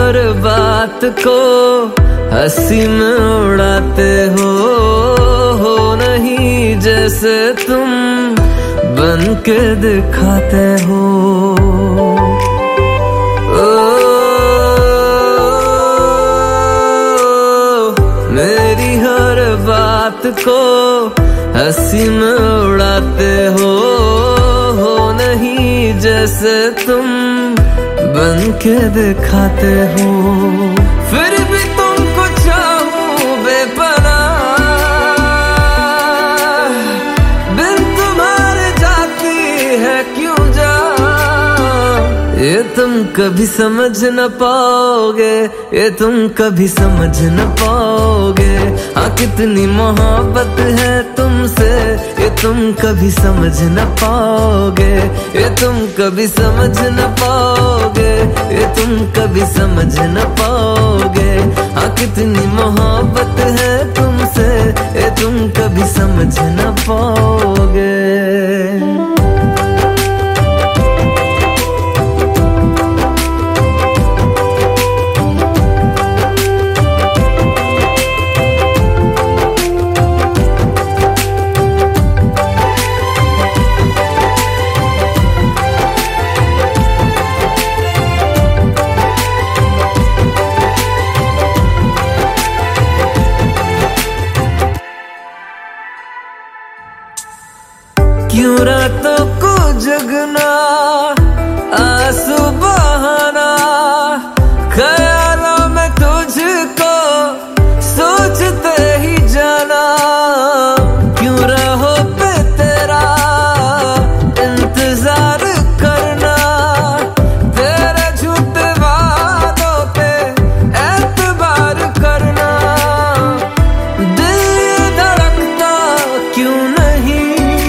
हर बात को हंसी में उड़ाते हो नहीं जैसे तुम बन के दिखाते हो। मेरी हर बात को हंसी में उड़ाते हो नहीं जैसे तुम बन के दिखाते हो। फिर भी तुमको चाहूं बेपनाह, बिन तुम्हारे जाती है क्यों जा। ये तुम कभी समझ न पाओगे, ये तुम कभी समझ न पाओगे। हाँ कितनी मोहब्बत है तुमसे, ये तुम कभी समझ न पाओगे। ये तुम कभी समझ न पाओगे, ये तुम कभी समझ न पाओगे। हाँ कितनी मोहब्बत है तुमसे, ये तुम कभी समझ न पाओगे। क्यों रातों को जगना, आंसू बहाना, ख्यालों में तुझको सोचते ही जाना। क्यों राहों पे तेरा इंतजार करना, तेरे झूठे वादों पे एतबार करना। दिल ये धड़कता क्यों नहीं,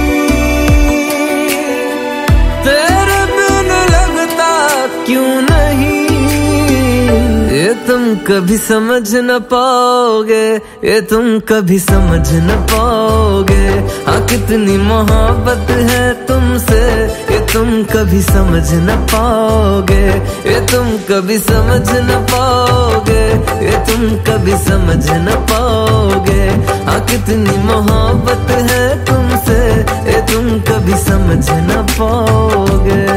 तेरे बिन लगता क्यों नहीं। ये तुम कभी समझ न पाओगे, ये तुम कभी समझ न पाओगे। हाँ कितनी मोहब्बत है तुमसे, ये तुम कभी समझ न पाओगे। ये तुम कभी समझ न पाओगे, ये तुम कभी समझ न पाओगे। हाँ कितनी मोहब्बत है तुमसे, ये तुम कभी समझ न पाओगे।